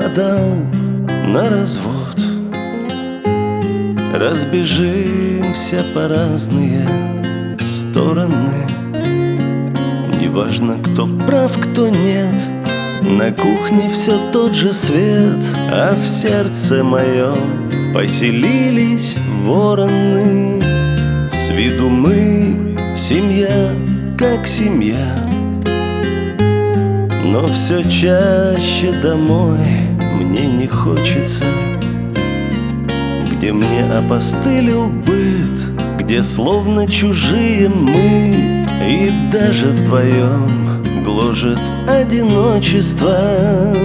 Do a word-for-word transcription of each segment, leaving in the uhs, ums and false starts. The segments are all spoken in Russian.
подал на развод. Разбежимся по разные стороны. Неважно, кто прав, кто нет. На кухне все тот же свет, а в сердце моем поселились вороны. С виду мы семья, как семья, но все чаще домой мне не хочется, где мне опостылил быт, где словно чужие мы, и даже вдвоем гложет одиночество.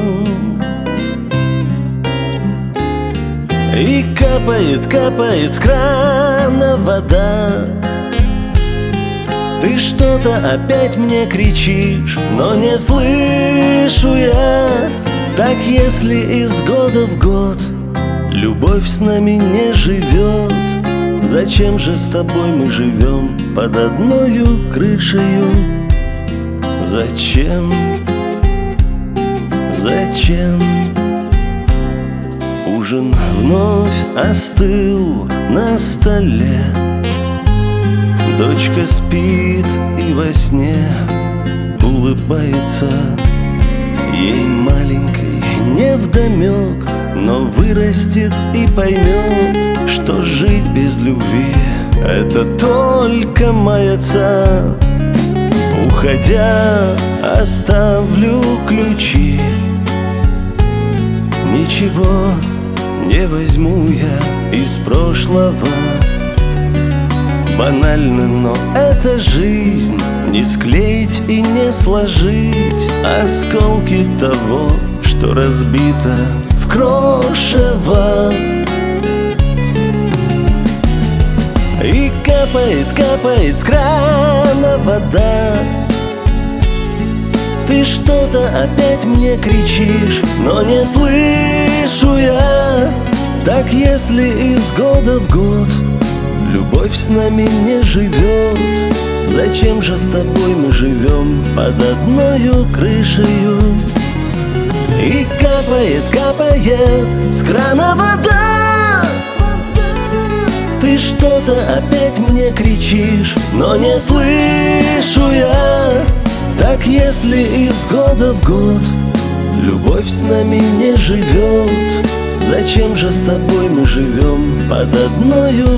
И капает, капает с крана вода. Ты что-то опять мне кричишь, но не слышу я. Так если из года в год любовь с нами не живет, зачем же с тобой мы живем под одною крышею? Зачем? Зачем? Ужин вновь остыл на столе. Дочка спит и во сне улыбается. Ей маленькой невдомек, но вырастет и поймет, что жить без любви — это только маяца. Уходя, оставлю ключи. Ничего не возьму я из прошлого. Банально, но это жизнь. Не склеить и не сложить осколки того, что разбито в крошево. И капает, капает с крана вода. Ты что-то опять мне кричишь, но не слышу я. Так если из года в год любовь с нами не живет, зачем же с тобой мы живем под одною крышею? И капает, капает с крана вода. Ты что-то опять мне кричишь, но не слышу я. Так если из года в год любовь с нами не живет, зачем же с тобой мы живем под одною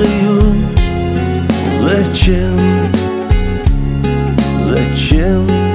крышею? Зачем? Зачем?